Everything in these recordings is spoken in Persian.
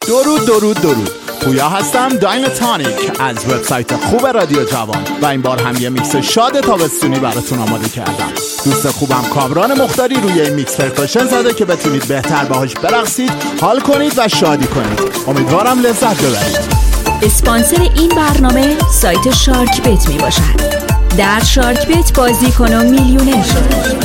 درود. پویا هستم، دایناتونیک از وبسایت خوب رادیو جوان و این بار هم یه میکس شاد تابستونی براتون آماده کردم. دوست خوبم کامران مختاری روی این میکس پرکاشن زده که بتونید بهتر باهاش برقصید، حال کنید و شادی کنید. امیدوارم لذت ببرید. اسپانسر این برنامه سایت شارک بت می باشد. در شارک بت بازی کن و میلیونر شد.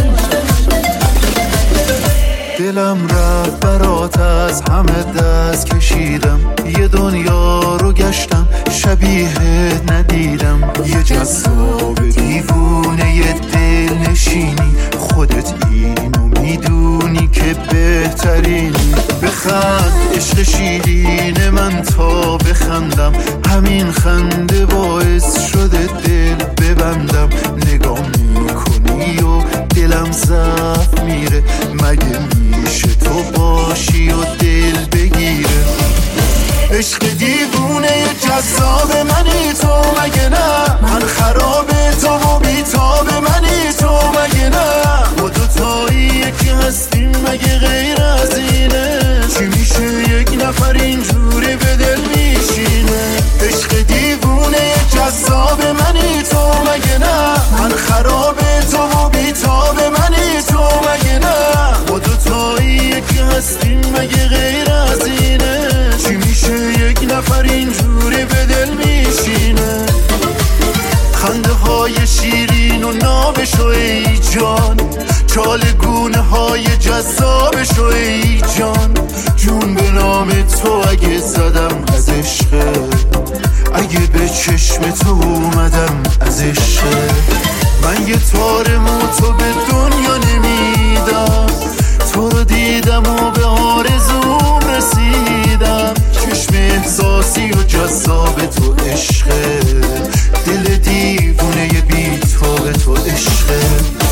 دلم رفت برات، از همه دست کشیدم، یه دنیا رو گشتم شبیهت ندیدم. یه جذاب دیوونه، یه دل نشینی، خودت اینو میدونی که بهترینی. بخند عشق شیرین من تا بخندم، همین خنده باعث شده دل ببندم. نگاه میکنی و دلم ضعف میره، مگه میشه تو باشی و دل بگیره؟ عشق دیوونه جذاب منی تو مگه نه؟ من خرابه تو و بیتاب منی تو مگه نه؟ ما دوتایی یکی هستیم مگه غیر از اینه؟ چی میشه یک نفر اینجوری به دل میشینه؟ عشق دیوونه جذاب منی تو مگه نه؟ من خرابه تو و بیتاب منی تو مگه نه؟ ما دوتایی یکی هستیم مگه غیر از اینه؟ چی میشه یک نفر اینجوری به دل میشینه؟ خنده های شیرین و نابشو ای جان، چالگونه های جذابشو ای جان. جون به نام تو اگه زدم از عشقه، اگه به چشم تو اومدم از عشقه. من یه تار موتو به دنیا نمیدم، تو رو دیدم و به آرزوم رسیدم. چشم احساسی و جذاب تو عشقه، دل دیوونه بی تو به تو عشقه.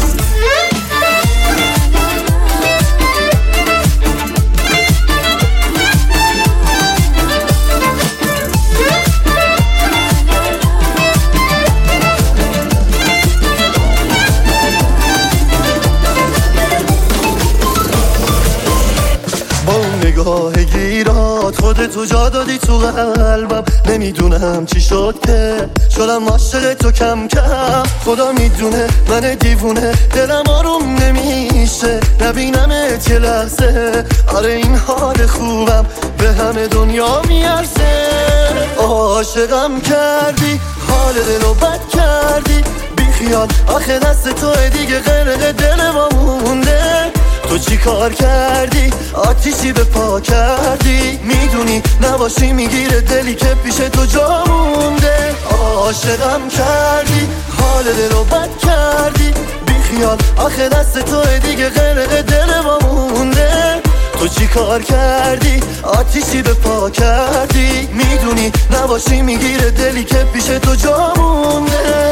نگاه گیرات خودتو جا دادی تو قلبم، نمیدونم چی شد که شدم عاشق تو کم کم. خدا میدونه من دیوونه، دلم آروم نمیشه نبینمت یه لحظه. آره این حال خوبم به همه دنیا میارزه. عاشقم کردی، حال دلو بد کردی، بیخیال آخه دست توه دیگه، غرق دل ما مونده. تو چی کار کردی؟ آتیشی به پا کردی، میدونی نباشی میگیره دلی که پیش تو جا مونده. عاشقم کردی، حال دلو بد کردی، بیخیال آخه دست توه دیگه، غرق دل ما مونده. تو چی کار کردی؟ آتیشی به پا کردی، میدونی نباشی میگیره دلی که پیش تو جا مونده.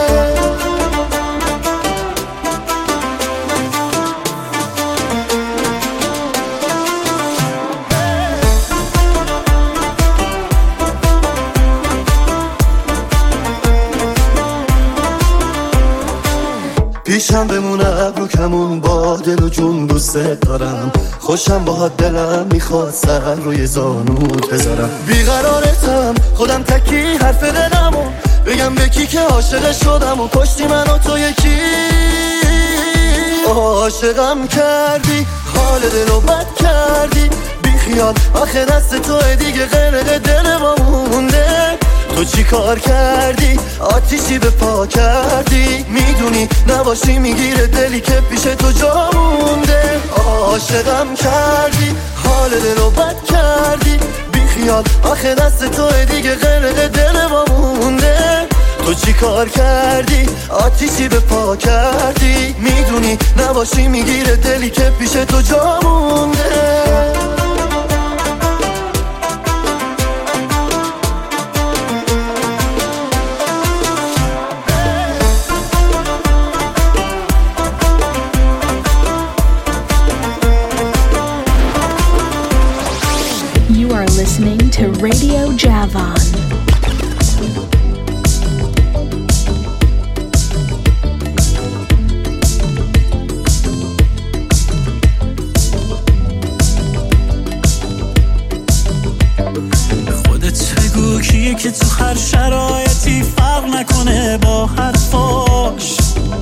پیشم بمونه ابرو کمون، با دل و جون دوست دارم. خوشم با دلم میخواد سر روی زانوت بذارم. بیقرارتم خودم تکی حرف دلمو بگم به کی که عاشق شدم و کشتی من و تو یکی. عاشقم کردی، حال دلو بد کردی، بیخیال آخه دست توه دیگه، غرق دل ما مونده. تو چی کار کردی؟ آتیشی به پا کردی، میدونی نباشی میگیره دلی که پیش تو جا مونده. عاشقم کردی، حال دلو بد کردی، بیخیال آخه دست توه دیگه، غرق دل ما مونده. تو چی کار کردی؟ آتیشی به پا کردی، میدونی نباشی میگیره دلی که پیش تو جا مونده. Listening to Radio Javan. کیه که تو هر شرایطی فرق نکنه با حرفاش.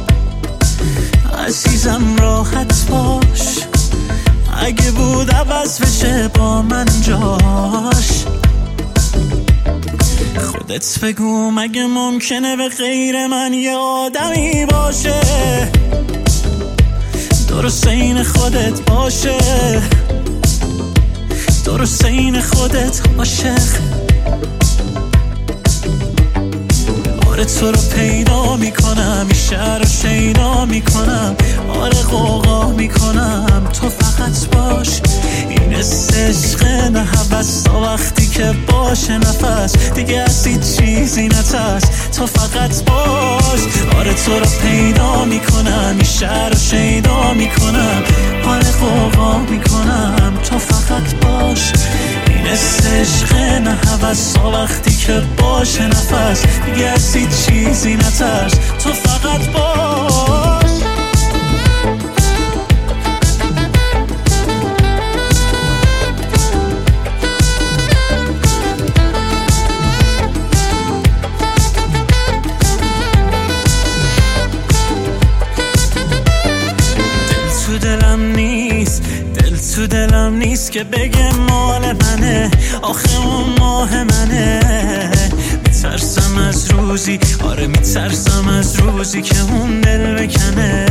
عزیزم راحت باش، اگه بود عوض بشه با من جاش. خودت بگو مگه ممکنه به غیر من یه آدمی باشه درست این خودت باشه، درست این خودت عاشق. آره تو رو پیدا میکنم، این شهر رو شیدا میکنم، آره غوغا میکنم، تو فقط باش. این عشق نه هوس تا وقتی که باشه نفس دیگه از هیچ چیزی نترس، تو فقط باش. آره تو رو پیدا میکنم، این شهر رو شیدا میکنم، آره غوغا میکنم، تو فقط باش. این عشق نه هوس تا وقتی که باشه نفس دیگه از هیچ چیزی نترس، تو فقط باش. تو دلم نیست که بگه مال منه، آخه اون ماه منه. میترسم از روزی، آره میترسم از روزی که اون دل بکنه.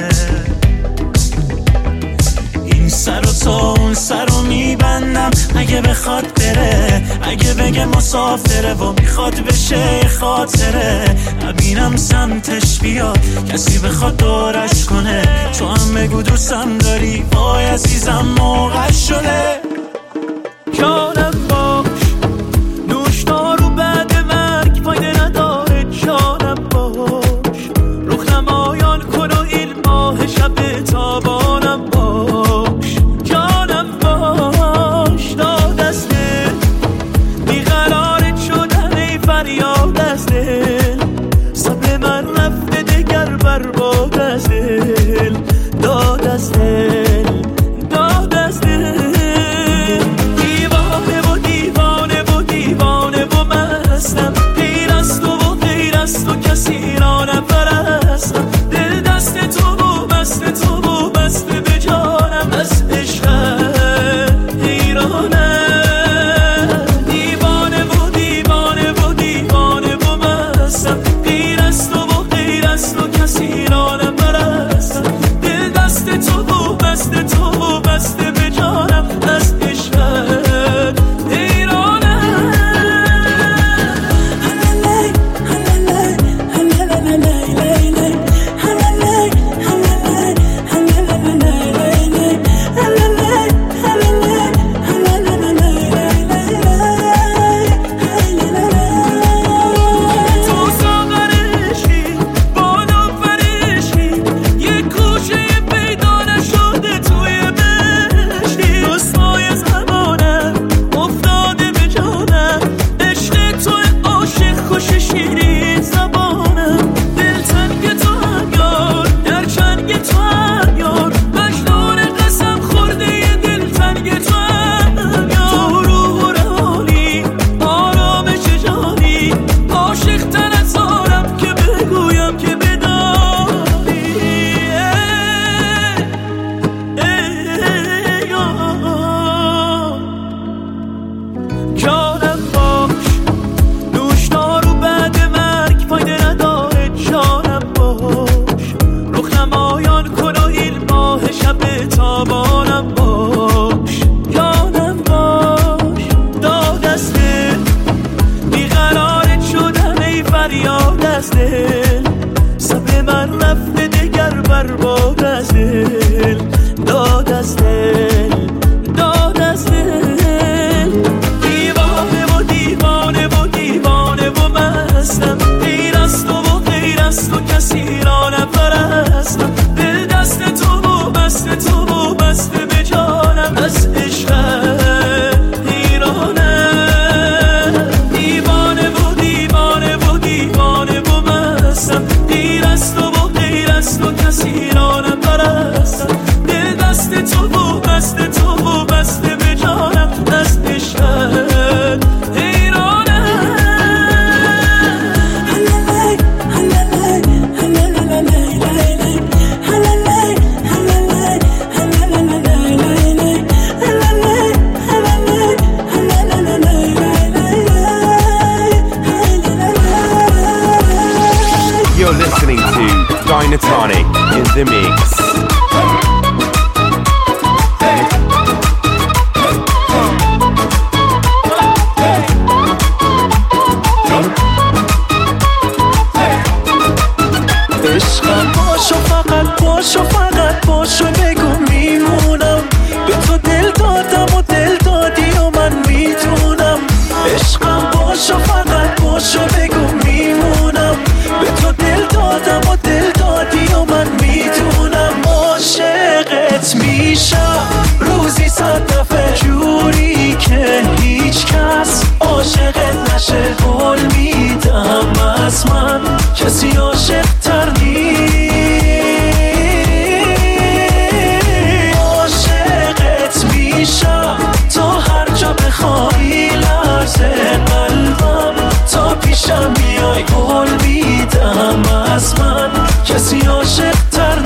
این سر و تا اون سر رو میبندم اگه بخواد بره، اگه بگه مسافره و میخواد بشه خاطره. نبینم سمتش بیاد کسی بخواد دورش کنه، تو هم بگو دوستم داری، وای عزیزم موقع شده. جانم باش، نوشدارو بعد مرگ فایده نداره. جانم باش، رخ نمایان کن و این ماه شب تابانم باش. جانم باش، داد از دل بیقرارت شدن ای فریاد از دل. صبر من رفته دگر برباد از دل، داد از دل، داد از دل. دیوانه Dynatonic in the mix. عشقم باشو فقط باشو فقط باشو بگو میمونم به تو دل دادم و دل دادی و من میدونم عشقم باشو فقط باشو بگو میمونم به تو دل دادم و دل دادی و من میدونم عاشقت میشم روزی 100 دفعه جوری که هیچ کس عاشقت نشه قول میدم از من کسی عاشق تر عاشقت میشم تا هر جا بخوای لرزه قلبم تا پیشم میای قول میدم از من کسی عاشق تر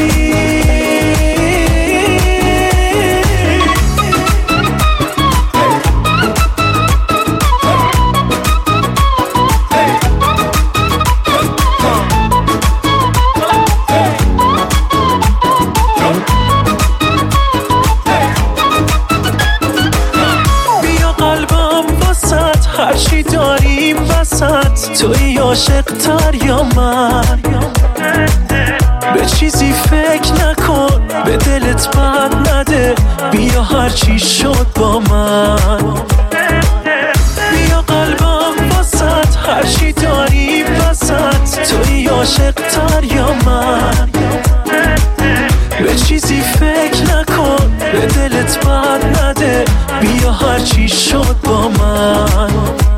هرچی داریم وسط توی عاشق تر یا من به چیزی فکر نکن به دلت بد نده بیا هرچی شد با من بیا قلبم وسط هرچی داریم وسط توی عاشق تر یا من به چیزی فکر نکن به دلت بد نده بیا هرچی شد با من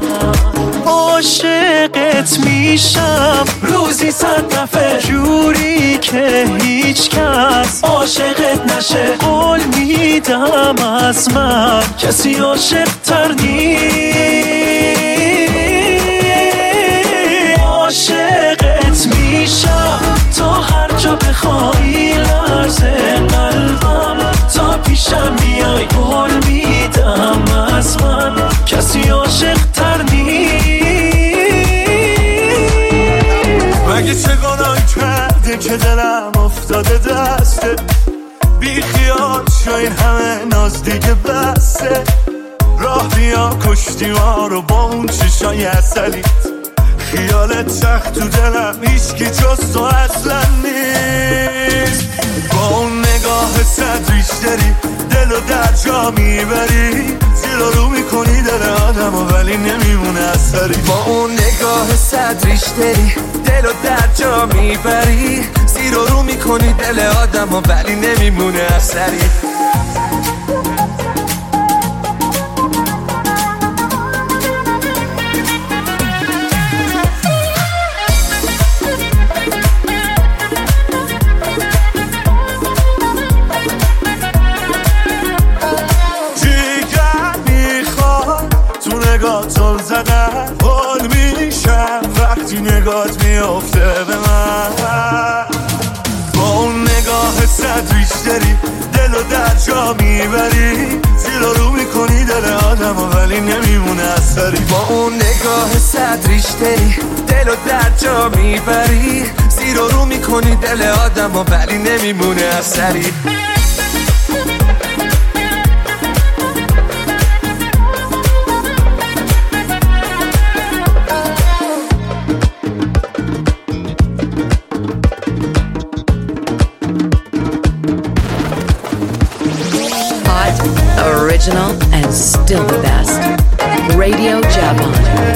عاشقت میشم روزی 100 دفعه جوری که هیچ کس عاشقت نشه قول میدم از من کسی عاشق تر عاشقت میشم تا هر جا بخوای لرزه قلبم تا پیشم میای قول میدم از من کسی عاشق تر مگه چه گناهی کرده که دلم افتاده دسته بی خیال شو این همه ناز دیگه بسته راه بیا کشتی ما رو با اون چشای عسلیت خیالت سخت تو دلم هیچکی جز تو اصلا نیست با اون نگاه صد ریش داری دلو در جا میبری زیر رو میکنی دل آدم ولی نمیمونه اثری با اون نگاه صد ریش داری دلو در جا میبری زیر رو میکنی دل آدم ولی نمیمونه اثری حال میشم وقتی نگات میافته به من با اون نگاه صد ریش داری دلو در جا میبری زیر رو میکنی دل آدم ولی نمیمونه اثری با اون نگاه صد ریش داری دلو در جا میبری زیر رو میکنی دل آدم ولی نمیمونه اثری Original and still the best. Radio Javan.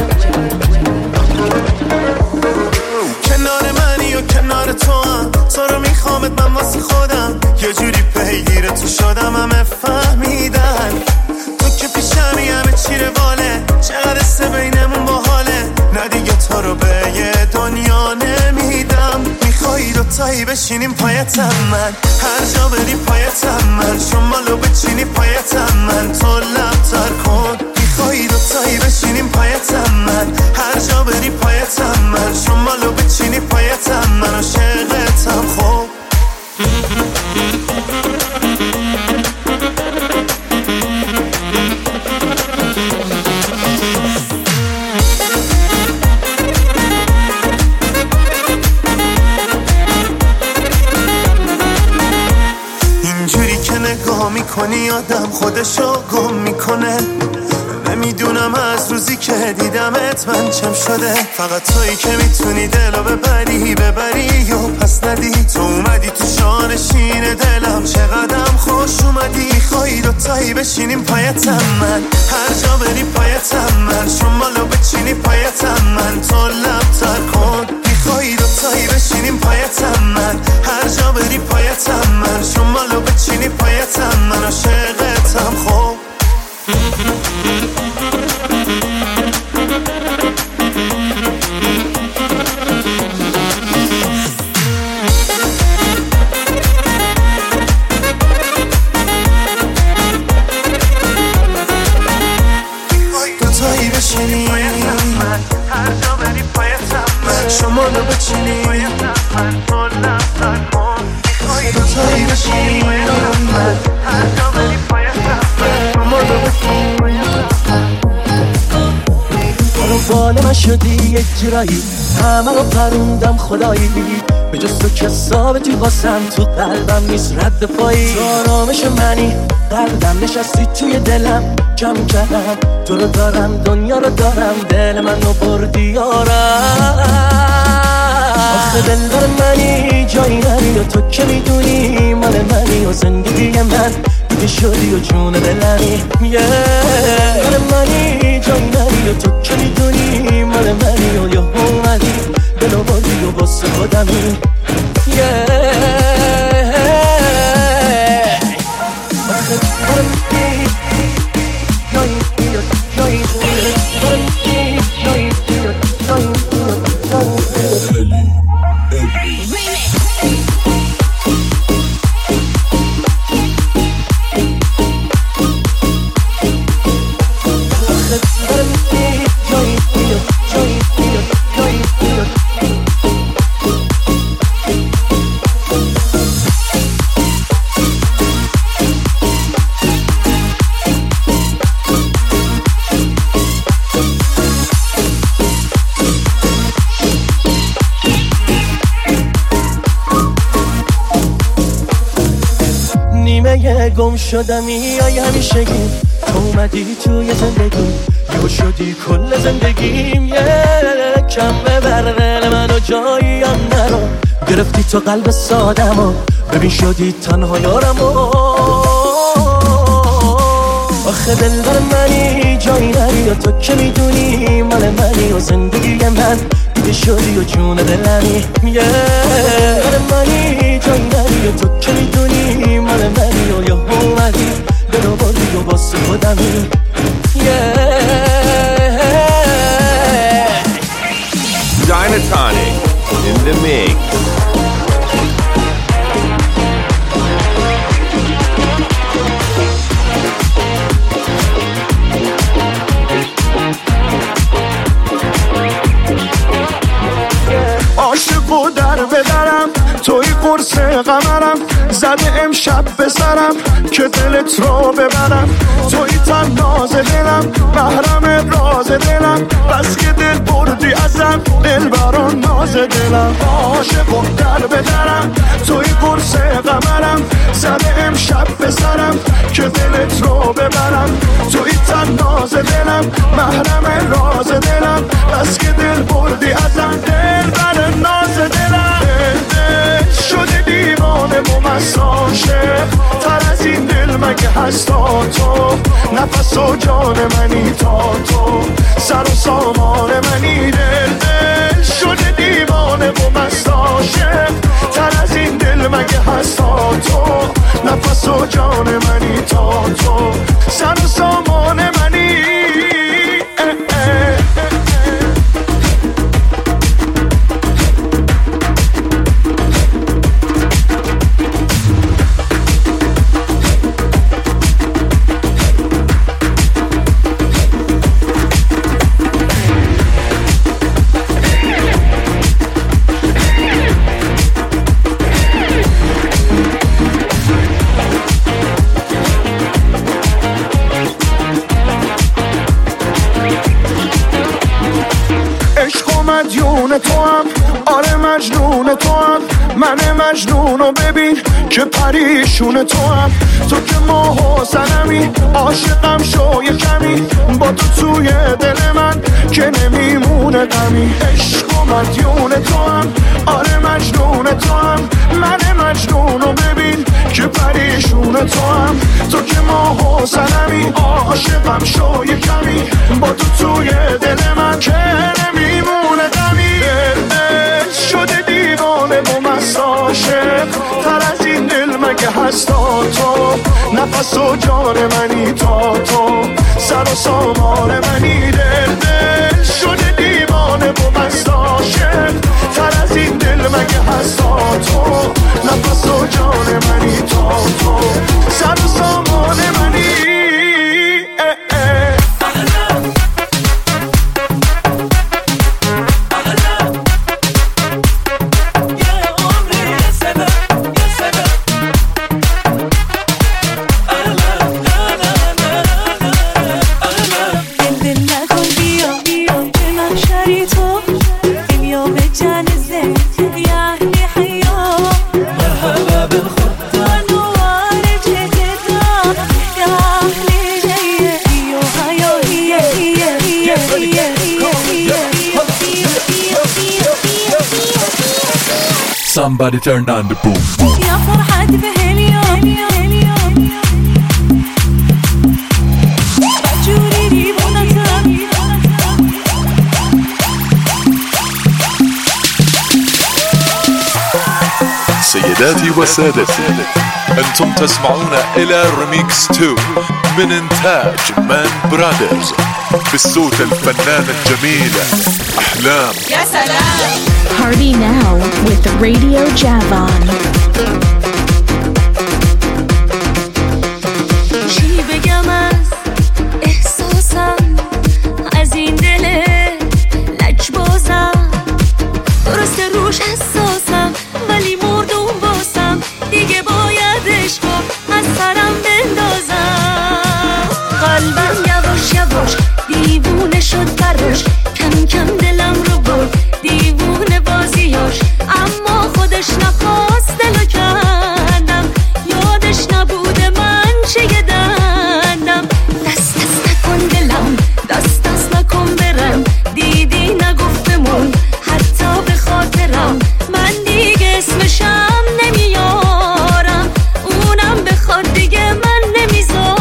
کنار منی و کنار تو هم تو رو میخوامت من واسه خودم یه جوری پیگیر تو شدم همه فهمیدن تو که پیشمی همه چی رواله چقدر سه بینمون باحاله نه دیگه تو رو به یه دنیا نمیدم میخوایی دوتایی بشینیم پایتم من هر جا بریم پایتم من شمالو بچینی پایتم من تو لبتر کن میخوایی دوتایی بشینیم پایتم من هر جا بریم پایتم من شمالو بچینی پایتم من عاشقتم خوب وقتی آدم خودشو گم میکنه. نمیدونم از روزی که دیدمت من چم شده. فقط تویی که میتونی دلو ببری و پس ندی. تو اومدی تو شانشین دلم، چقدرم خوش اومدی. خواهی دوتایی بشینیم پایتم من، هر جا بری پایتم من. شمالو بچینی پایتم من، تو لب تر کن. میخوایی دوتایی بشینیم پایتم من، هر جا بری پایتم من. شمالو بچینی پایتم من، عاشقتم خوب. دوتایی بشینی پایتم من، هر جا بری پایتم من. شمالو بچینی پایتم من، تو لب تر کن. میخوایی دوتایی بشینی پایتم من، هر جا بری پایتم من. شمالو بچینی پایتم من. بال من شدی یک جورایی، همه رو پروندم خدایی. به جز تو که ثابتی واسم، تو قلبم نیست رد پایی. تو آرامش منی، قلبم نشستی توی دلم. جمع کردم تو رو دارم، دنیا رو دارم، دل منو بردی یارم. آخه دلبر منی، جایی نری و تو که میدونی مال منی و زندگی من. دیگه شدی و جون دلمی، دلبر منی، جایی نری و تو که میدونی مال منی و یه اومدی دلو بردی و باسه خودمی. گم شدم یای همیشگی، تو اومدی توی زندگی، یهو شدی کل زندگیم. یکم ببر دل منو جاییم نرو، گرفتی تو قلب سادمو، ببین شدی تنها یارمو. آخه دلبر منی، جایی نری و تو که میدونی مال منی و زندگی من. دیگه شدی و جون دلمی، دلبر منی، جایی نری و تو که میدونی مال منی و یه اومدی دلو بردی و باسه خودمی. Dynatonic in the mix. عاشق و در بدرم، توی قرص قمرم، زده امشب به سرم که دلت رو ببرم. توی تناز دلم، محرم راز دلم، بس که دل بردی ازم، دل بران ناز دلم. عاشق و در بدرم، توی قرص قمرم، زده امشب به سرم که دلت رو ببرم. توی تناز دلم، محرم راز دلم، بس که دل بردی ازم، دل بران ناز دلم. دل شده دیوانه و مست عاشق، تر از این دل مگه هست تا تو. نفس و جان منی تا تو، سر و سامان منی. دل شده دیوانه و مست عاشق، تر از این دل مگه هست تا تو. نفس و جان منی تا تو، سر و سامان منی. مدیون تو هم، آره مجنون تو هم، من مجنونو ببین که پریشون تو هم. تو که ماه و سنمی، عاشقم شو یه کمی، با تو توی دل من که نمیمونه غمی. عشق و مدیون تو هم، آره مجنون تو هم، من مجنونو ببین که پریشون تو هم. تو که ماه و سنمی، عاشقم شو یه کمی، با تو توی دل من که نمیمونه غمی. شده دیوانه و مست عاشق، تر از این دل مگه هستا تو؟ نفس و جان منی تا تو، سر و سامان منی. دل شده دیوانه و مست عاشق، تر از این دل مگه هستا تو؟ نفس و جان منی تا تو، سر و سامان منی. Somebody turn on the boom boom. يا فرحتي بهاليوم بجوري بونتم. سيداتي وسادتي، أنتم تسمعون إلى ريميكس 2 من إنتاج مان برادرز، بالصوت الفنان الجميل أحلام. يا سلام. Party now with Radio Javon. چی بگم از احساسم، از این دل لجبازم، درست روش حساسم ولی مردم باسم، دیگه باید عشقو از سرم بندازم. قلبم یواش یواش دیوونه شد براش، کم کم دلم رو برد دیوونه بازیاش، اما خودش نخواست دلو کندم، یادش نبوده من چه دندم. دست دست نکن دلم، دست دست نکن برم، دیدی نگفت بمون حتی به خاطرم، من دیگه اسمشم نمیارم، اونم بخواد دیگه من نمیذارم.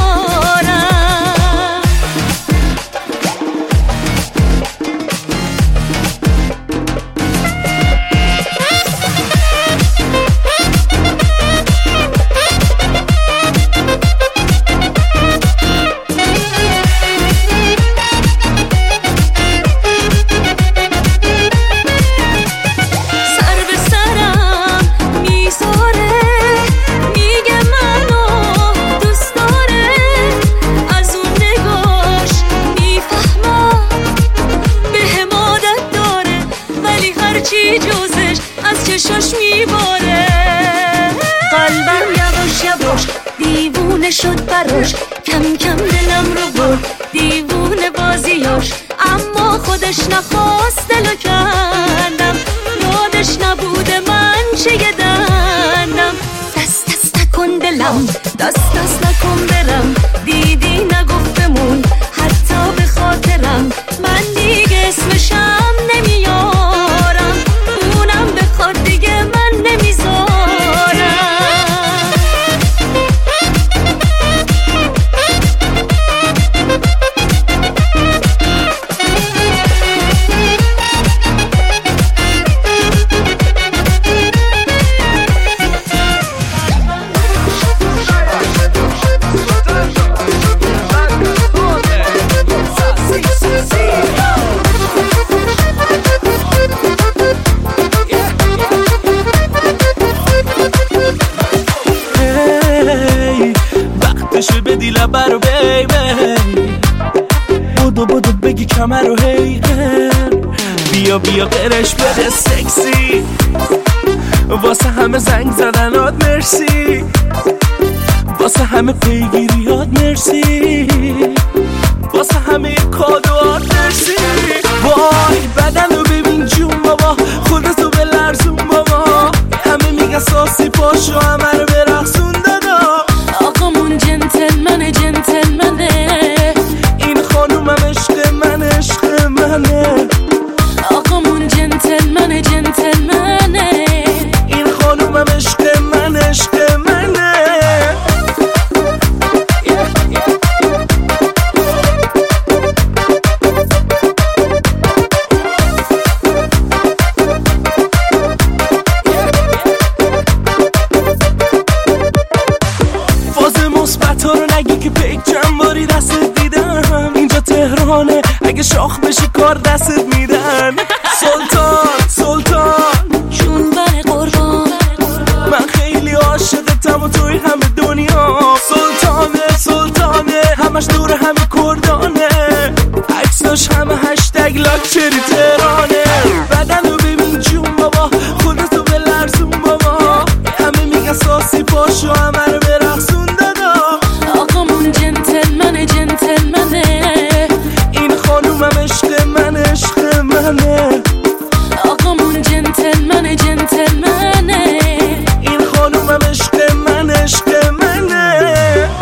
شد براش، کم کم دلم رو برد دیوونه بازیاش، اما خودش نخواست دلو کندم، یادش نبوده من چه دندم. دست دست نکن دلم، دست دست نکن برم، دیدی نگفت بمون حتی به خاطرم، من دیگه اسمشم نمیارم، اونم بخواد دیگه من نمیذارم. برو بیبی، بودو بودو بگی کمر رو هیگن، بیا بیا قرش بده سکسی، واسه همه زنگ زدنات مرسی، واسه همه پیگیریات مرسی، واسه همه کادوات مرسی. وای بدن رو ببین جون بابا، خودتو میگه ساسی پاشو همه رو برقصون دادا. آقامون جنتلمنه جنتلمنه، این خانومم عشق من عشق منه. آقامون جنتلمنه جنتلمنه، این خانومم عشق من عشق منه. اگه شاخ بشی کار دستت میدن. سلطان سلطان جونور قربان، من خیلی عاشقتم و توی همه دنیا. سلطانه سلطانه همش دور همه کردانه، عکساش همه هشتگ لاکچری تهرانه. بدن رو ببین جون بابا، خودتو به لرزون بابا، همه میگن ساسی پاشو همه رو برقصون دادا. آقامون جنتلمنه جنتلمنه، عشق من عشق منه. آقامون جنتلمنه جنتلمنه، این خانومم عشق من عشق منه.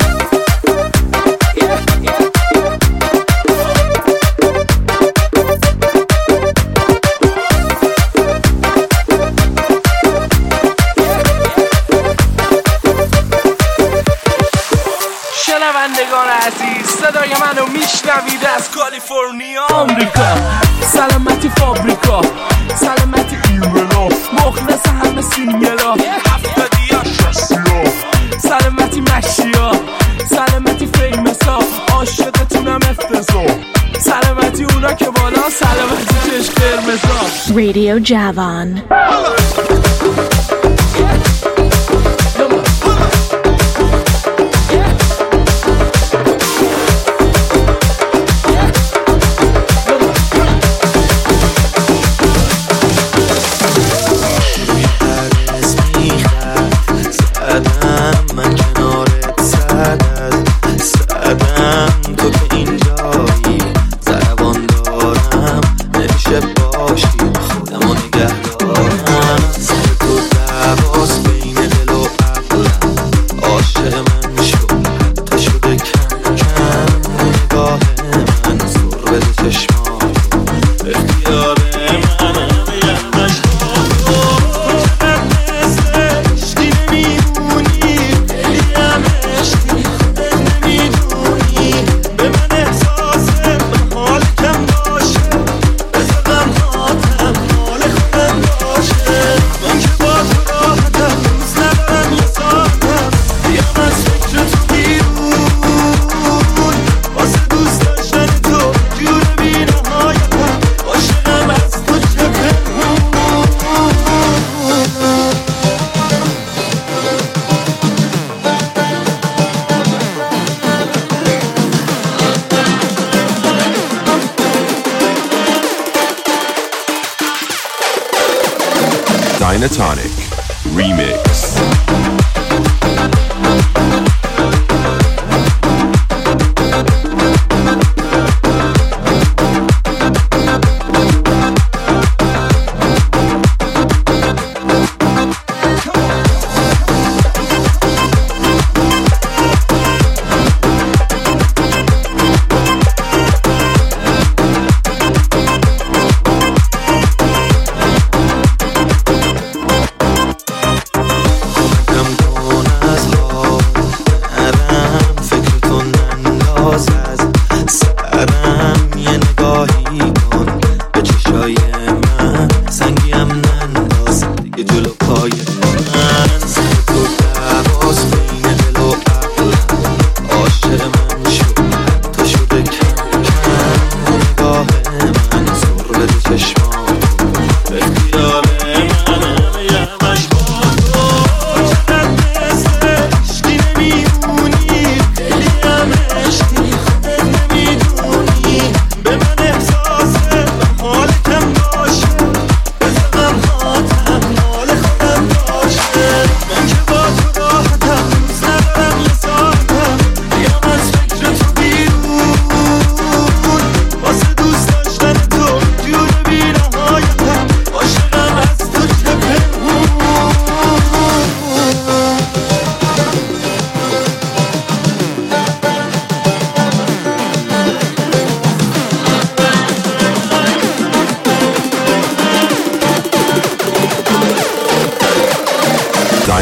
شنوندگان عزیز، صدای منو میشنوید از کالیفرنیا آمریکا. سلامتی فابریکا، سلامتی ایرنا، مخلص همه سینگلا 70 شخصیا. سلامتی مشیا، سلامتی فیمسا، عاشقتونم افتضاح. سلامتی اونا که بالا، سلامتی چشم قرمزا. رادیو جوان. Dynatonic Remix.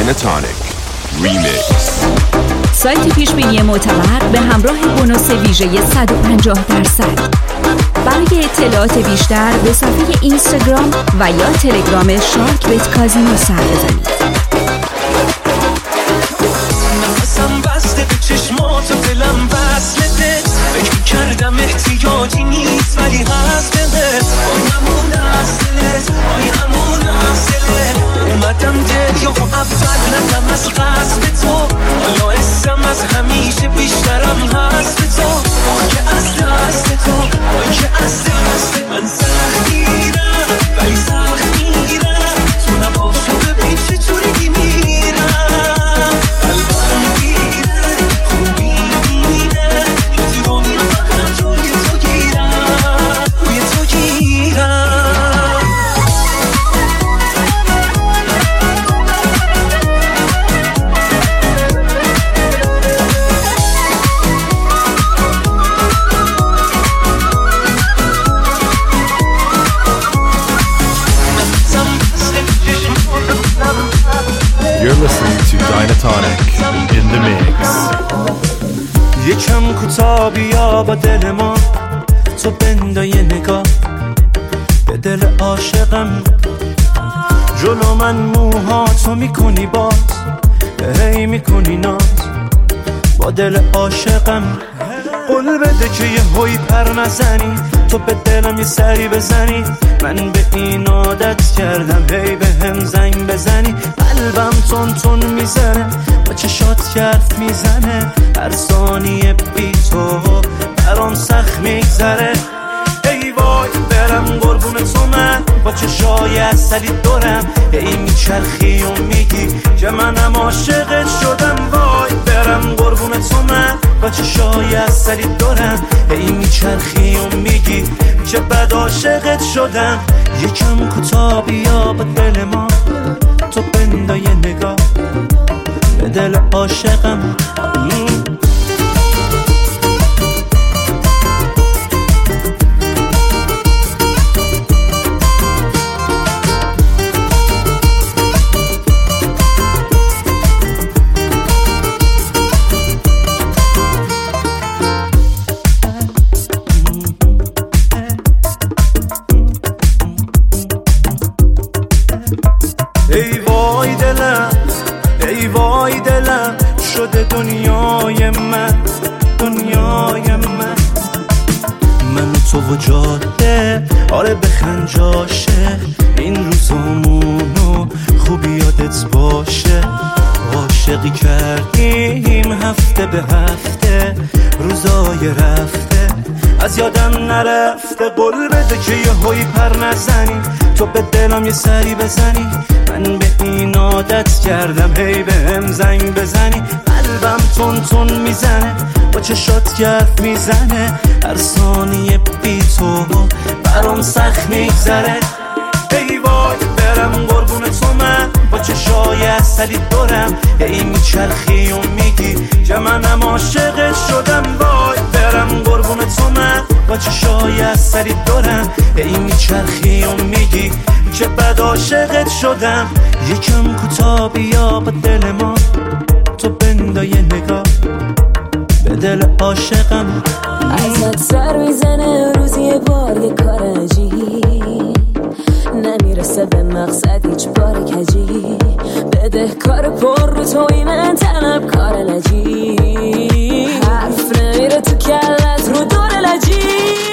Dynatonic Remix. سایت پیشبینی معتبر به همراه بونوس ویژه 150%. برای اطلاعات بیشتر به صفحه اینستاگرام و یا تلگرام شارک بیت کازینو سر بزنید. نفسم بسته به چشمات و دلم وصلته، فکر کردم احتیاجی نیست ولی هست دلت، آیمون هست دلت، آیمون هست دلت. اومدم دریا و اول ندم از قصد تو، حالا اسم از همیشه بیشترم هست تو. آی که از دست تو، آی که از دست من سخت میرم ولی سخت میرم، تو نباشو ببین چطوری میرم. قلبم میره خوبی میره، یکی رو میرم توی تو گیرم، توی تو گیرم. You're listening to Dynatonic in the mix. یکم کوتاه بیا با دل ما، تو بندای نگاه به دل عاشقم. جلو من موها تو میکنی باز، هی میکنی ناز با دل عاشقم. قول بده که یه هوی پر نزنی، تو به دلم یه سری بزنی. من به این عادت کردم هی به هم زنگ بزنی. قلبم تون تون میزنه، با چشات حرف میزنه. هر ثانیه بی تو برام سخت میگذره. ای وای برم قربون تو، من با چشای عسلی دورم. ای میچرخی و میگی که منم عاشقت شدم. وای برم قربون تو، من با چشای عسلی دورم. ای میچرخی و میگی که بد عاشقت شدم. یکم کوتاه بیا با دل ما، تو بندای نگاه به دل عاشقم. ای وای دلم، ای وای دلم، شده دنیای من، دنیای من. من تو و جاده، آره بخند جاشه. این روزامونو خوبی یادت باشه. عاشقی کردیم هفته به هفته، روزای رفته از یادم نرفته. قول بده که یه هوی پر نزنی، تو به دلم یه سری بزنی. من به این عادت کردم هی به هم زنگ بزنی. قلبم تون تون میزنه، با چشات حرف میزنه. هر ثانیه بی تو برام سخت میگذره. ای وای برم قربون تو، من با چشای عسلی دورم. ای میچرخی و میگی که منم عاشقت شدم. وای برم قربون تو، من با چشای عسلی دورم. ای میچرخی و میگی که بد عاشقت شدم. یکم کوتاه بیا با دل ما، تو بندای نگاه به دل عاشقم. ازت سر میزنه روزی یه بار یه کار عجیب، نمیرسه به مقصد هیچ بار کجی. بده کار پر رو توی من طلب کار لجی. حرف نمیره تو کلت رو دور لجی.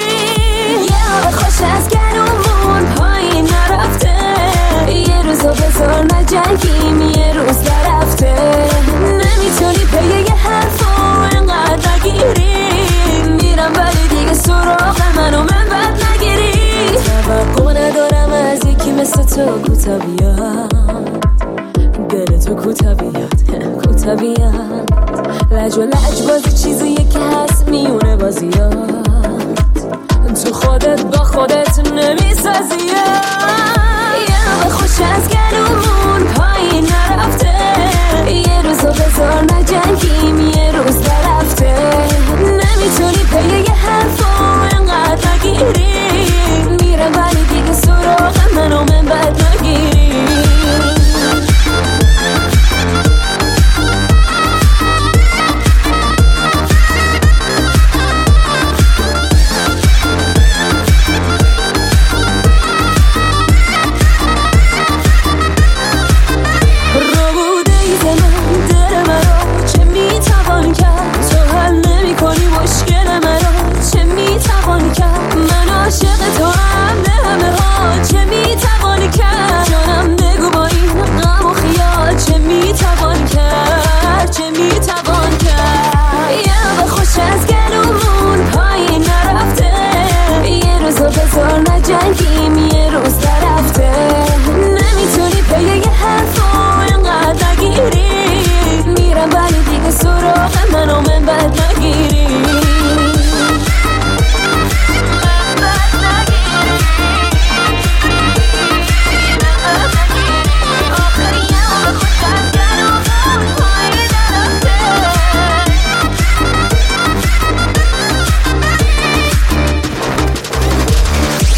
یه آب خوش از گلومون پایین نرفته، یه روزو بذار نجنگیم یه روز درفته. نمیتونی پی یه حرفو انقدر نگیری، میرم ولی دیگه سراغ منو من بد نگیری. توقع ندارم از یکی مثل تو کوتا بیاد، دل تو کوتا بیاد، کوتا بیاد. لج و لج بازی چیزیه که هست میونه بازیات، تو خودت با خودت نمیسازی. یه آب خوش از گلومون پایین نرفته، یه روزو بذار نجنگیم یه روز درفته. نمیتونی پی یه حرفو انقدر نگیری، میرم ولی دیگه سراغ منو من بد نگیری.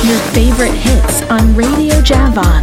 your favorite hits on Radio Javan.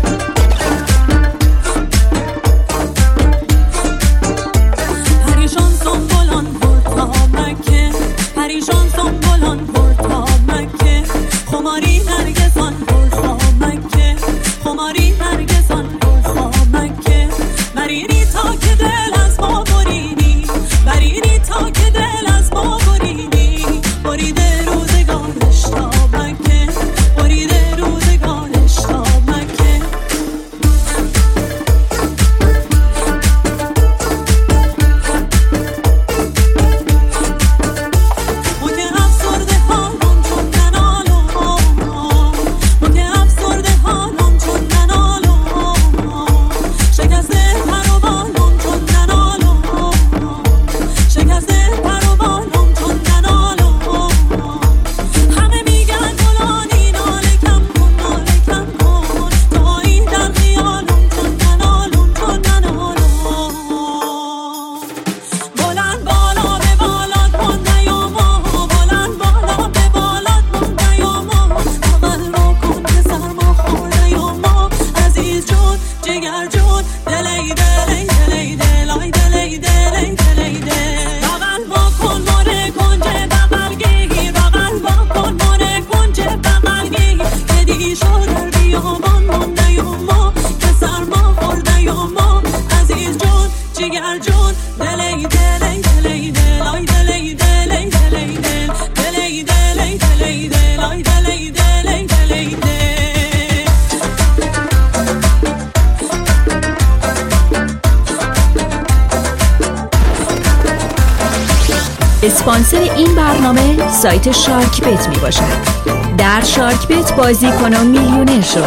اسپانسر این برنامه سایت شارک بت می باشد. در شارک بت بازی کن و میلیونر شو.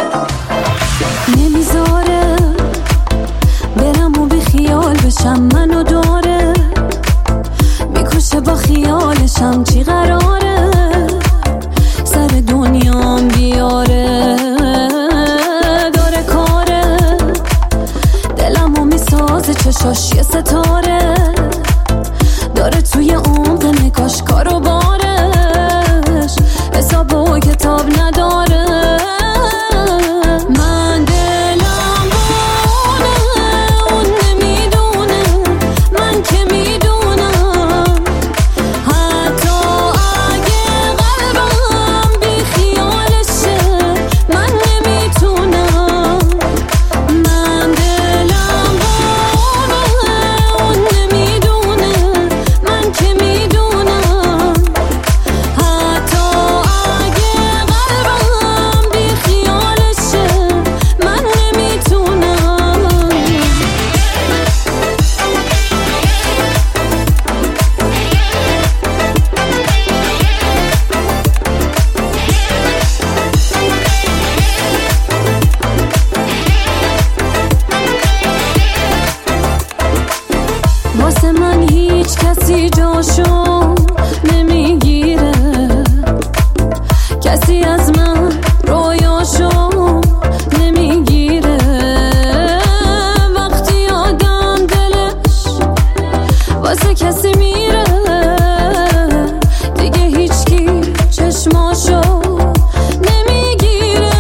نمیذاره برم و بی خیال بشم، منو داره میکشه با خیالشم، چی قراره سر دنیام بیاره، داره کاره دلمو میسازه، چشاش یه ستاره داره توی عمق نگاش، کارو بارش حساب و کتاب نداره. من دلم بونه اون نمیدونه، من که میدونم حتی اگه قلبم بی خیالشه من نمیتونم. من دلم بونه اون نمیدونه، من که میدونم حتی اگه قلبم بی خیالشه من نمیتونم. واسه من هیچ کسی جاشو نمیگیره، کسی از من رویاشو نمیگیره. وقتی آدم دلش واسه کسی میره دیگه هیچکی چشماشو نمیگیره.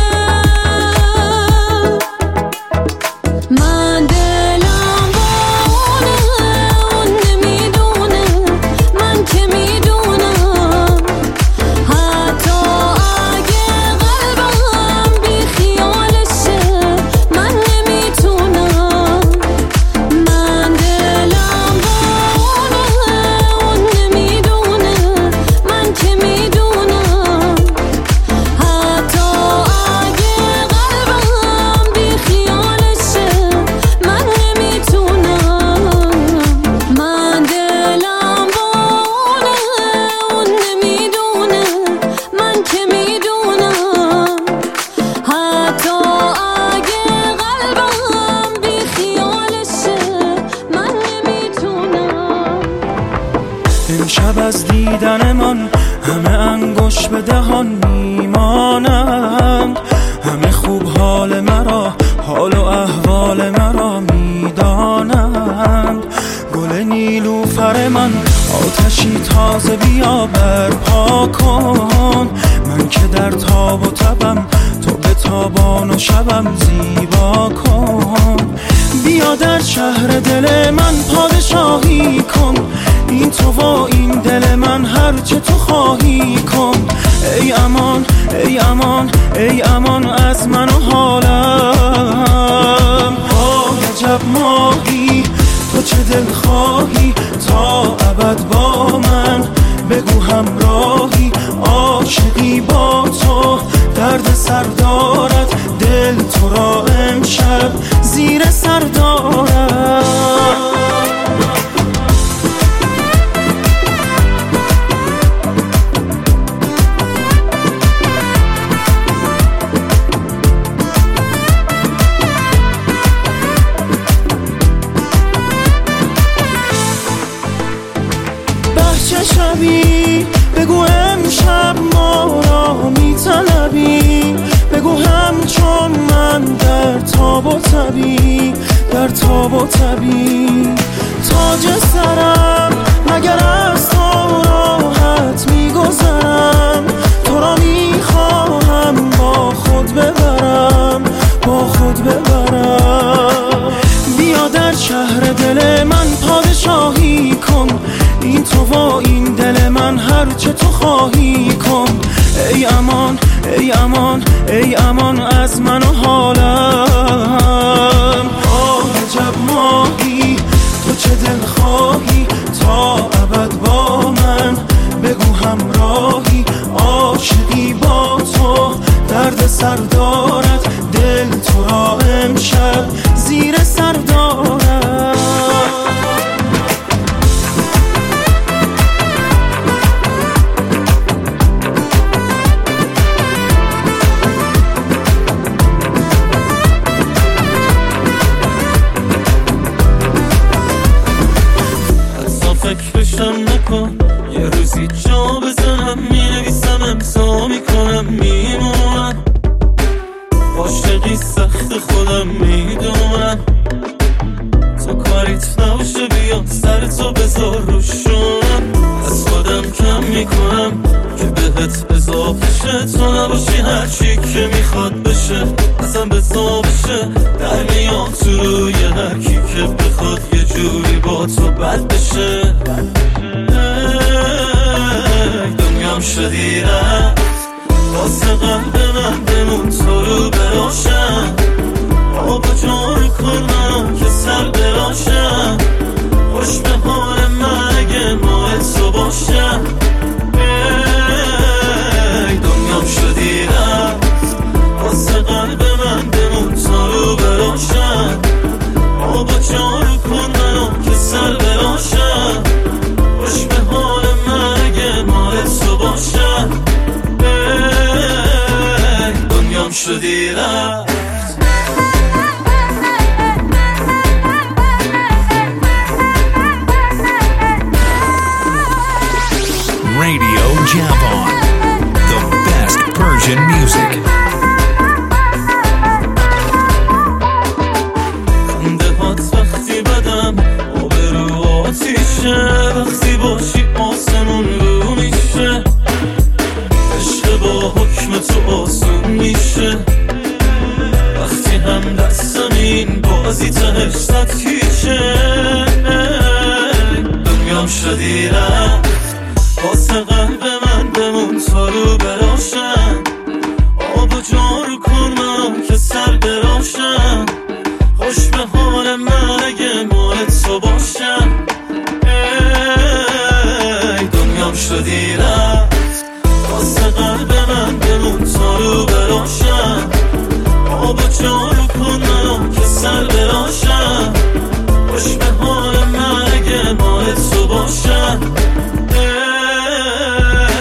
من دلم بونه اون نمیدونه، من که میدونم حتی اگه قلبم بی خیالشه من نمیتونم. من دلم بونه اون نمیدونه، من که میدونم حتی اگه قلبم بی خیالشه من نمیتونم. من دلم بونه اون نمیدونه، من که میدونم حتی اگه قلبم بی خیالشه من نمیتونم. امشب از دیدن من همه انگوش به دهان میمانند، همه خوب حال مرا، حال و احوال مرا میدانند. گل نیلوفر من آتشی تازه بیا برپا کن، من من که در تاب و تبم، تو به تابان و شبم زیبا کن. بیا در شهر دل من پادشاهی کن، این تو و این دل من هرچه تو خواهی کن. ای امان ای امان ای امان از من و حالم. عجب ماهی تو چه دل خواهی تا ابد با من، بگو همراهی عاشقی با تو. درد سر دارد دل تو را امشب زیر سر دارد. شبی بگو امشب ما را میطلبی، بگو همچون من در تاب و تبی، در تاب و تبی. تاج سرم مگر از تو راحت میگذرم، تو را میخواهم با خود ببرم، با خود ببرم. بیا در شهر دل من پادشاهی کن، این تو و این دل من هرچه تو خواهی کن. ای امان ای امان ای امان از من و حالم. عجب ماهی تو چه دل خواهی تا ابد با من، بگو همراهی عاشقی با تو. درد سر دارد دل تو را امشب زیر سر دارد. فکرشم نکن یه روزی جا بزنم، مینویسم امضا میکنم میمونم. عاشقی سخت خودم میدونم، تو کاریت نباشه بیا سرتو بذار روشونم. از خودم کم میکنم که بهت اضافه شه، تو نباشی هرچی که میخواد بشه ازم بزا بشه. در میام تو روی هرکی که بخواد یه جوری با تو بد بشه. دنیام شدی رفت واسه قلب من، بمون تو رو براشم. آبا جار کنم که سر براشم، خوش به حال من اگه ماه تو باشم. دنیام شدی رفت واسه قلب من، بمون تو رو براشم. آبا جار کنم که سر براشم، خوش به حال من اگه ماه تو باشم. دنیام شدی رفت. Radio Javan, the best Persian music. خندهات وقتی بدم آبرو آتیشه، وقتی باشی آسمون رو میشه. عشق با حکم تو آسون میشه، وقتی هم دستم این بازی تهش صد کیشه. دنیام شدی رفت واسه قلب من، بمون تو رو براشم. آب و جارو کنم که سر براشم، خوش به حال من اگه مال تو باشم. دنیام شدی رفت واسه قلب من، بمون تو رو براشم. آب و جارو کنم که سر براشم، خوش به حال من اگه مال تو باشم.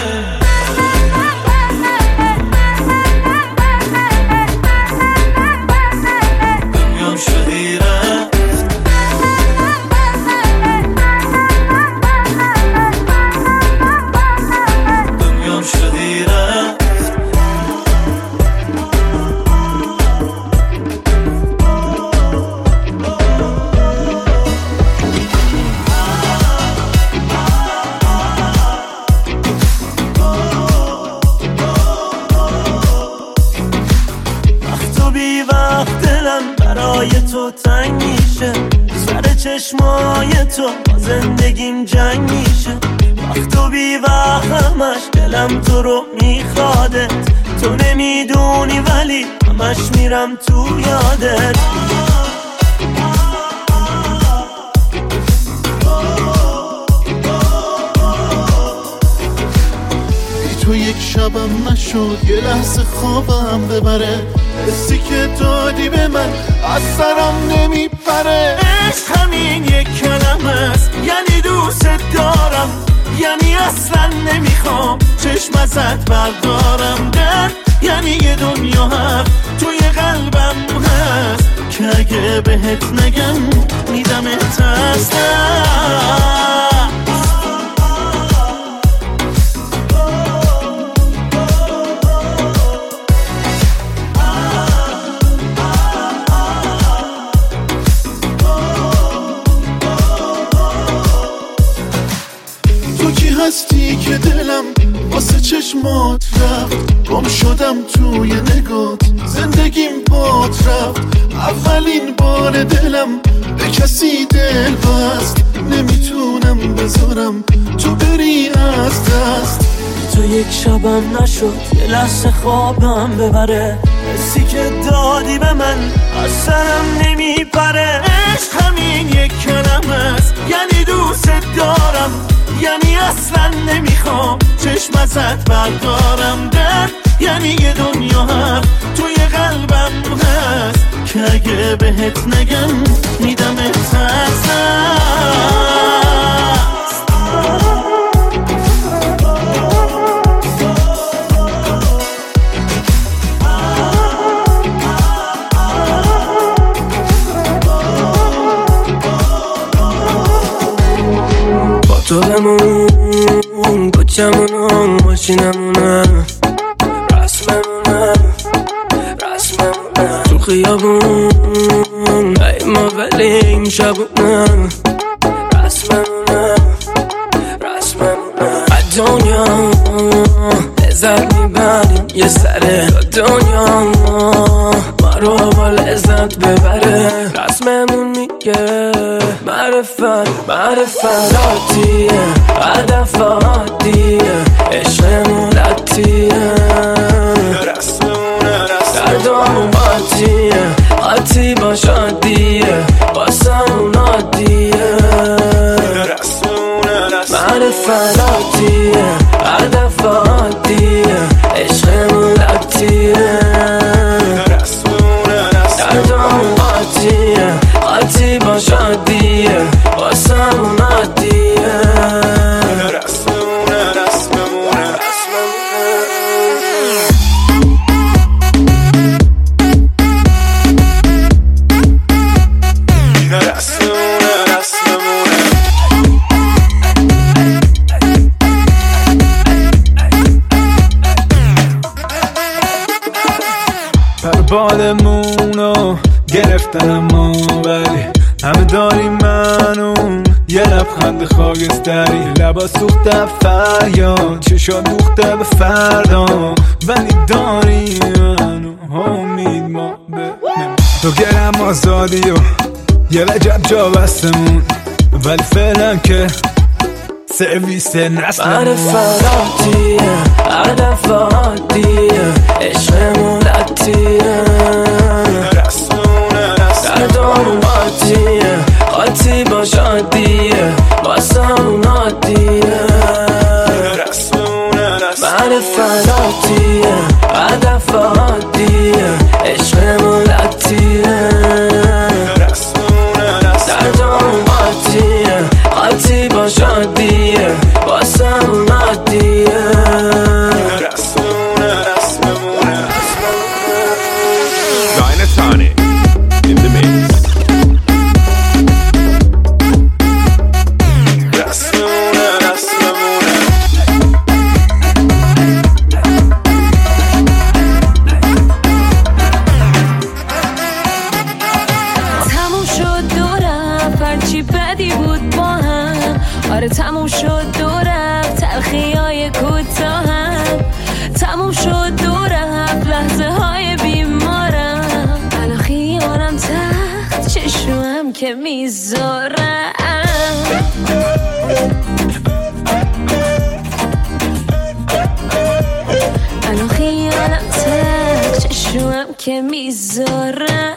جای تو تنگ میشه، سر چشمای تو با زندگیم جنگ میشه. وقت و بی وقتمش دلم تو رو میخوادت، تو نمیدونی ولی همش میرم تو یادت. تو یک شبم نشد یه لحظه خوابم ببره، حسی که دادی به من از سرم نمیپره. عشق همین یک کلمه است، یعنی دوست دارم، یعنی اصلا نمیخوام چشم ازت بردارم. درد یعنی یه دنیا حرف توی قلبم هست که اگه بهت نگم میدمت از دست. هستی که دلم واسه چشمات رفت، گم شدم توی نگات، زندگیم بات رفت. اولین بار دلم به کسی دل بست، نمیتونم بذارم تو بری از دست. تو یک شبم نشد یه لحظه خوابم ببره، حسی که دادی به من از سرم نمیپره. عشق همین یک کلمه است، یعنی دوست دارم، یعنی اصلا نمیخوام چشم ازت بردارم. درد یعنی یه دنیا حرف توی قلبم هست که اگه بهت نگم میدمت از دست. تو بمون، کوچمونم، ماشینمونم، رسممونم تو خیابون، ای ما ولی این شبونم، رسممونم از دنیا لذت میبریم یه سره، دنیا ما رو با لذت ببره. رسممون میگه معرفت عادیه، هدف عادیه، عشقمون عادیه، دردامون عادی باش عادیه، واسمون عادیه. معرفت عادیه، هدف عادیه، عشقمون عادیه، دردامون عادی باش عادیه، واسمون عادیه. بالمونو گرفتن اما ولی همه داری منو یه لبخند خاکستری، لبا سوخته فریاد، چشا دوخته به فردا، ولی داری منو امید ما ببینم. تو گرم آزادی و یه وجب جا بستمون، ولی فعلا که سرویس نسلمون. معرفت عادیه، هدف عادیه، عشقمون عادیه، دردامون عادی باش عادیه، واسمون عادیه. معرفت عادیه، هدف عادیه، عشقمون عادیه، دردامون عادی باش عادیه، واسمون عادیه. که میذارم. الان خیالم تک چشمم که میذارم.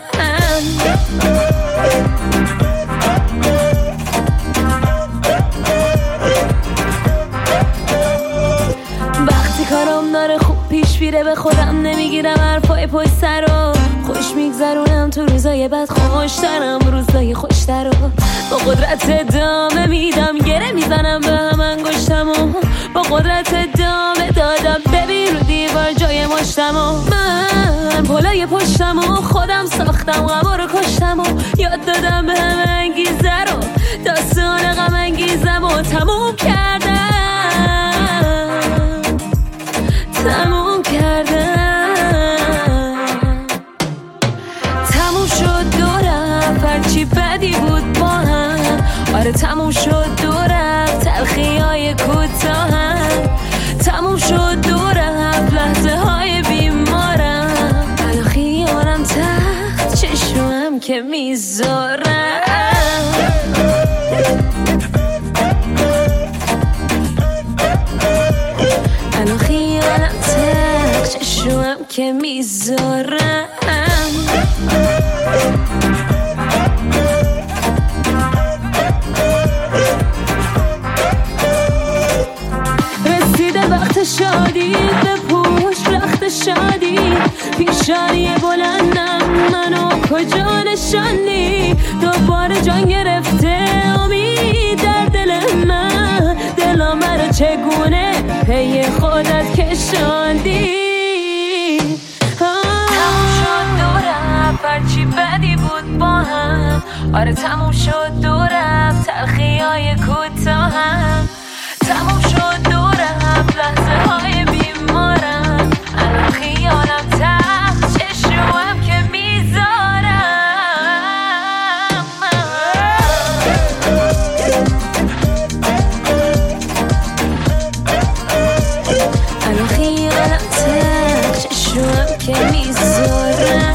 وقتی کارم داره خوب پیش میره به خودم نمیگیرم حرفای پشت سر رو خوش میگذرونم تو روزای بد خوشترم روزای خوشتر رو با قدرت ادامه میدم گره میزنم به هم انگشتم و با قدرت ادامه دادم ببین رو دیوار جای مشتم و من پلای پشتم و خودم ساختم غم رو کشتم و یاد دادم به هم انگیزه رو داستان غم انگیزم و تموم کردم تموم شد دورم هرچی بدی بود با هم آره تموم شد دورم تلخی‌های کوتاهم تموم شد دورم لحظه های بیمارم الان خیالم تحت چشمم که میذارم الان خیالم تحت چشمم که میذارم رسیده وقت شادی به پوش رخت شادی پیشانی بلندم منو کجا نشانی دوباره جان گرفته امید در دل من دلم رو چگونه پی خودت کشاندی تموم شد دورم هرچی بدی بود با هم آره تموم شد دورم تلخی‌های کوتاهم تموم شد دورم لحظه های بیمارم الان خیالم تحت چشمم که میذارم الان خیالم تحت چشمم که میذارم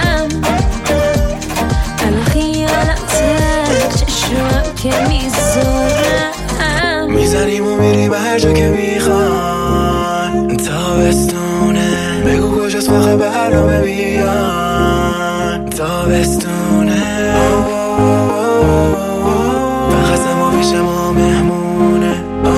الان خیالم تحت چشمم که میذارم میزنیم و میریم هر جا که میخوان تابستونه بگو کجاست فقط برنامه بیان تابستونه فقط سما پیش ما مهمونه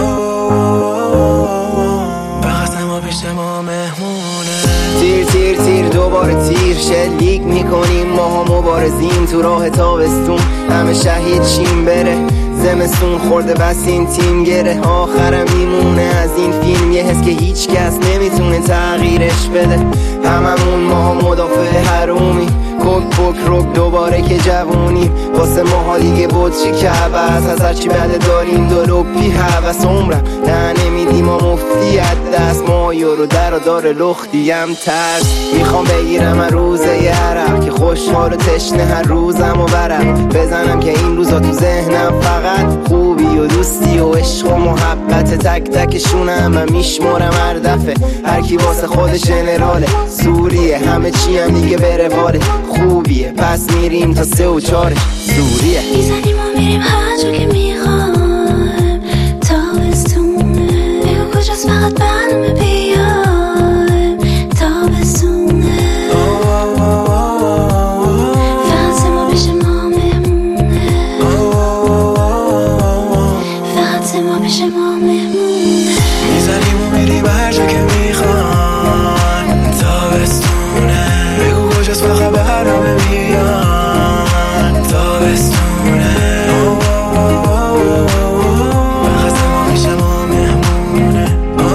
فقط سما پیش ما مهمونه تیر تیر تیر دوباره تیر شلیک میکنیم ماها مبارزیم تو راه تابستون همه شهید چیم بره زمستون خورده بس این تیم گره آخرم میمونه از این فیلم یه حس که هیچ کس نمیتونه تغییرش بده هممون ما مدافع حرومی کوک پوک روک دوباره که جوونیم واسه ماها دیگه بطری که عوض از هرچی بده داریم دلوپی حوث عمرم نه نمیدیم ما مفتی دست ما یورو در و دار لختیم ترس میخوام بگیرم از روزه یه عرب که خوشحال و تشنه هر روزم و برم بزنم که این روزا تو ذهنم فقط خوبی و دوستی و عشق و محبت تک تکشونم من میشمارم هر دفعه هر کی واسه خودش جنراله سوریه همه چی هم دیگه بره واله خوبیه پس میریم تا 3 و 4 سوریه میزنیم و میریم هر جا که میخوایم تابستونه بگو کجاست فقط برنامه بیایم تابستونه فقط سما پیش ما مهمونه فقط سما پیش ما مهمونه میزنیم و میریم هر جا که میخوان تابستونه بگو کجاست فقط برنامه بیان تابستونه فقط سما پیش ما مهمونه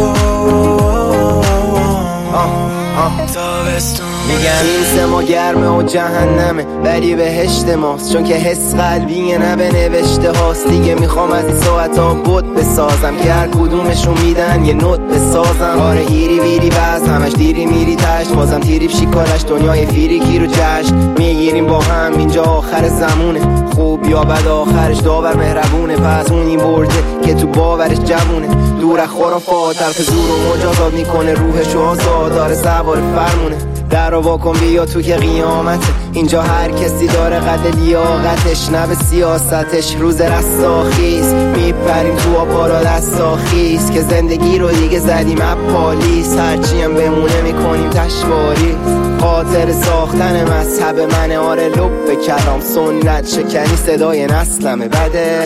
تابستونه میگن این سما گرمه و جهنمه ولی بهشت ماست چون که حس قلبیه نه به نوشته هاست دیگه میخوام از این ساعت ها بود بسازم که هر کدومشون میدن یه نوت بسازم آره هیری ویری بس همش دیری میری تشت بازم تیری شیکارش دنیای فیریکی رو جشن میگیریم با هم اینجا آخر زمونه خوب یا بد آخرش داور مهربونه پس اون این برده که تو باورش جوونه دور از خرافات حرف زور و مجازات میکنه روحش و آزاد داره سوار فرمونه در رو واکن بیا تو که قیامته. اینجا هر کسی داره قد لیاقتش، نه به سیاستش. روز رستاخیز میپریم تو آپالا دستاخیز، که زندگی رو دیگه زدیم اپالیس. هرچی هم بمونه میکنیم تشواری، خاطر ساختن مذهب منه. آره لب به کلام سنت شکنی صدای نسلمه. بده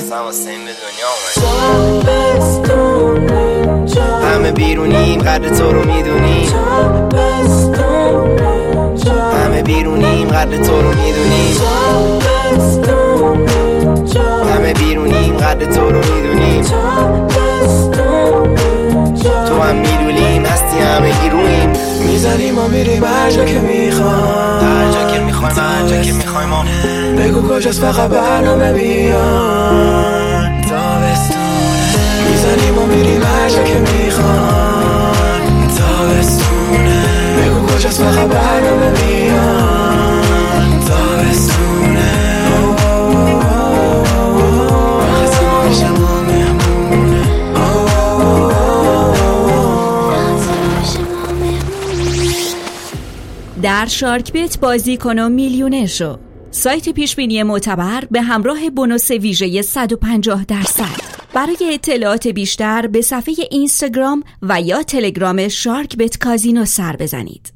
همه بیرونیم قدر تو رو میدونیم، همه بیرونیم قدر تو رو میدونیم، همه بیرونیم قدر تو رو میدونیم. تو هم میدونیم هستی همه گیرویم. میزنیم و میریم هر جا که میخوایم، هر جا که میخوایم، هر جا که میخوایم. بگو کجاست فقط برنامه بیان. میزنیم و میریم هر جا که میخوایم، تابستونه. بگو کجاست فقط برنامه بیان. تابستونه. وقتی پیش ما مهمونه. در شارک بیت بازی کن و میلیونر شو. سایت پیشبینی معتبر به همراه بونوس ویژه 150%. برای اطلاعات بیشتر به صفحه اینستاگرام و یا تلگرام شارک بیت کازینو سر بزنید.